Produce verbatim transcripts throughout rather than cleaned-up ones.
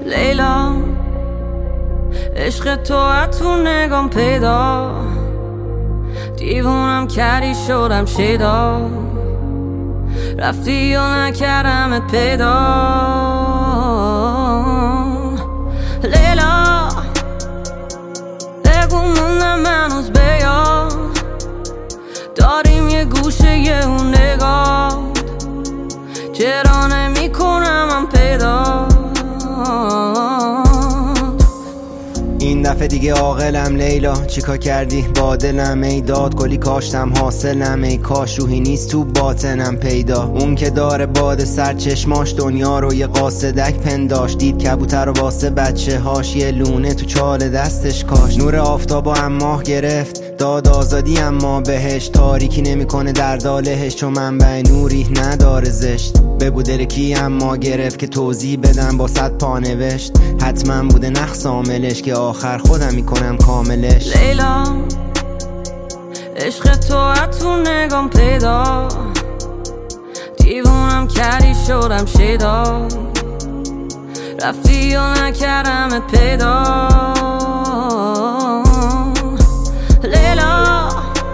لیلا عشق تو از تو نگام پیدا، دیوونم کردی شدم شیدا، رفتی و نکردمت پیدا. لیلا بگو موندم هنوز بیاد، داریم یه گوشه یه اون نگاه، چرا نمی کنم من پیدا. این دفعه دیگه عاقلم لیلا، چیکار کردی با دلم؟ ای داد کلی کاشتم حاصلم، ای کاش روحی نیست تو باطنم پیدا. اون که داره باد سر چشماش دنیا رو یه قاصدک پنداش، دید کبوتر و واسه بچه هاش یه لونه تو چال دستش کاش. نور آفتاب و ماه گرفت داد آزادی، اما بهش تاریکی نمیکنه در دالهش، چون منبع نوری نداره زشت. بگو دل کی اما گرفت که توضیح بدم با صد پا نوشت، حتما بوده نقص عاملش که آخر خودم میکنم کاملش. لیلا عشق تو از تو نگام پیدا، دیوونم کردی شدم شیدا، رفتی و نکردمت پیدا. لیلا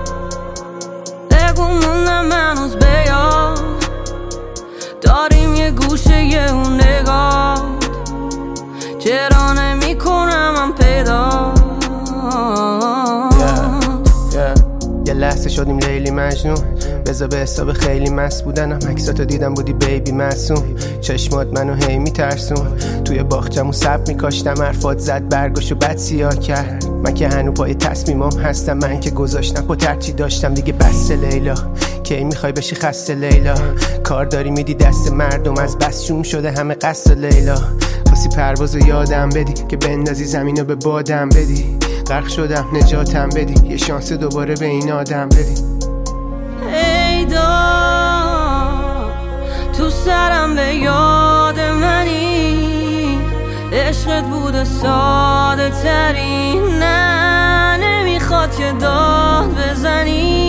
بگو موندم هنوز بیاد، داریم یه گوشه یه اون نگاه، چرا نمی کنم من پیدا. yeah, yeah. یه لحظه شدیم لیلی مجنون، بذار به حساب خیلی مست بودنم، عکساتو دیدم بودی بیبی معصوم، چشمات منو هی میترسون، توی باغچمون سب میکاشتم، حرفات زد برگاشو بد سیاه کرد، من که هنو پای تصمیمام هستم، من که گذاشتم با ترچی داشتم دیگه بس. لیلا کی میخوای بشی خسته لیلا، کار داری میدی دست مردم، از بس شوم شده همه قصد لیلا، خاصی پروازو یادم بدی که بندازی زمینو به بادم بدی، غرق شدم نجاتم بدی، یه شانس دوباره به این آدم بدی. ای داد تو سرم به یاد منی، عشقت بوده ساده ترین، نه نمیخواد که داد بزنی،